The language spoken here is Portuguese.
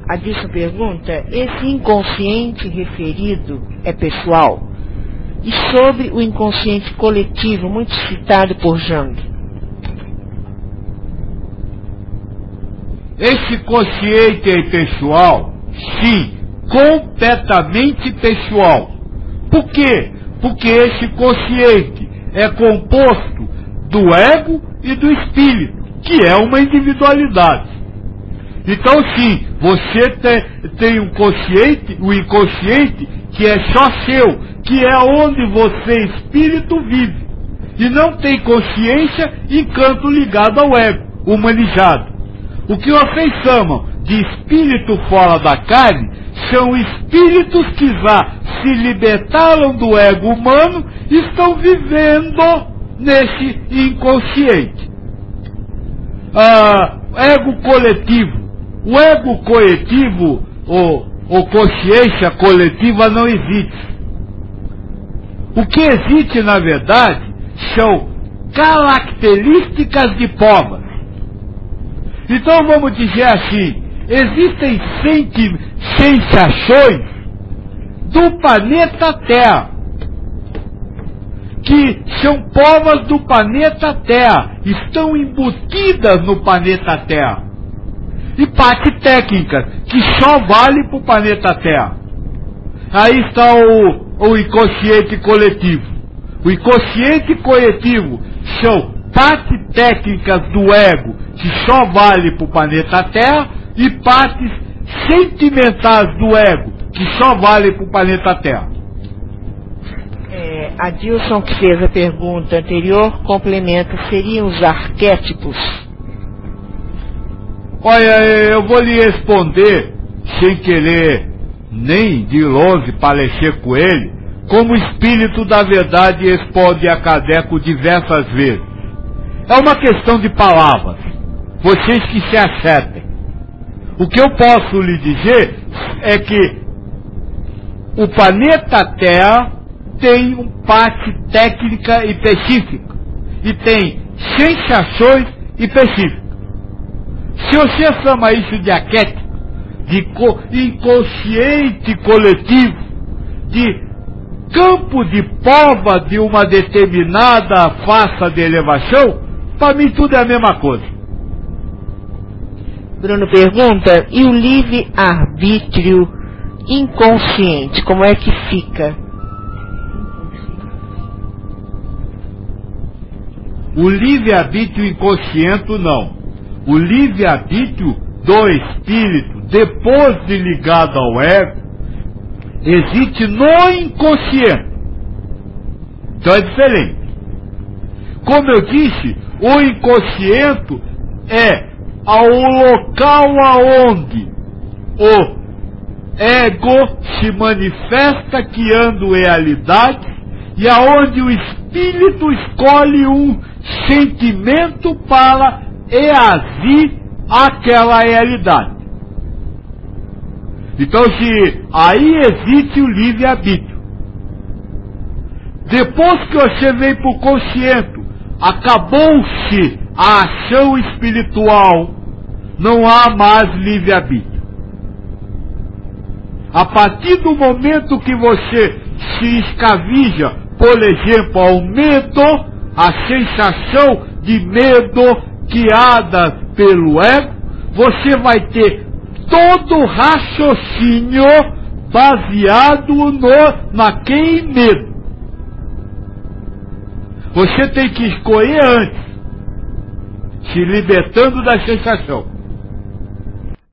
Adilson pergunta, esse inconsciente referido é pessoal? E sobre o inconsciente coletivo, muito citado por Jung? Esse consciente é pessoal? Sim, completamente pessoal. Por quê? Porque esse consciente é composto do ego e do espírito, que é uma individualidade. Então sim, você tem um consciente, o inconsciente, que é só seu, que é onde você, espírito, vive. E não tem consciência em canto ligado ao ego, humanizado. O que vocês chamam de espírito fora da carne, são espíritos que já se libertaram do ego humano e estão vivendo nesse inconsciente. Ego coletivo. O ego coletivo, ou consciência coletiva, não existe. O que existe, na verdade, são características de povas. Então vamos dizer assim, existem sensações do planeta Terra, que são povas do planeta Terra, estão embutidas no planeta Terra. E parte técnica, que só vale para o planeta Terra. Aí está o inconsciente coletivo. O inconsciente coletivo são partes técnicas do ego, que só vale para o planeta Terra, e partes sentimentais do ego, que só vale para o planeta Terra. Adilson, que fez a pergunta anterior, complementa, seriam os arquétipos? Olha, eu vou lhe responder, sem querer nem de longe parecer com ele, como o espírito da verdade responde a Kardec diversas vezes. É uma questão de palavras, vocês que se acertem. O que eu posso lhe dizer é que o planeta Terra tem uma parte técnica e específica, e tem sensações específicas. Se você chama isso de arquétipo, de inconsciente coletivo, de campo de prova de uma determinada faixa de elevação, para mim tudo é a mesma coisa. Bruno pergunta, e o livre-arbítrio inconsciente, como é que fica? O livre-arbítrio inconsciente não. O livre-arbítrio do espírito, depois de ligado ao ego, existe no inconsciente. Então é diferente. Como eu disse, o inconsciente é ao local aonde o ego se manifesta criando realidade e aonde o espírito escolhe um sentimento para reagir àquela realidade. Então, se aí existe o livre-arbítrio. Depois que você vem para o consciente, acabou-se a ação espiritual, não há mais livre-arbítrio. A partir do momento que você se escravija, por exemplo, ao medo, a sensação de medo criada pelo ego, você vai ter todo o raciocínio baseado naquele medo. Você tem que escolher antes, se libertando da sensação.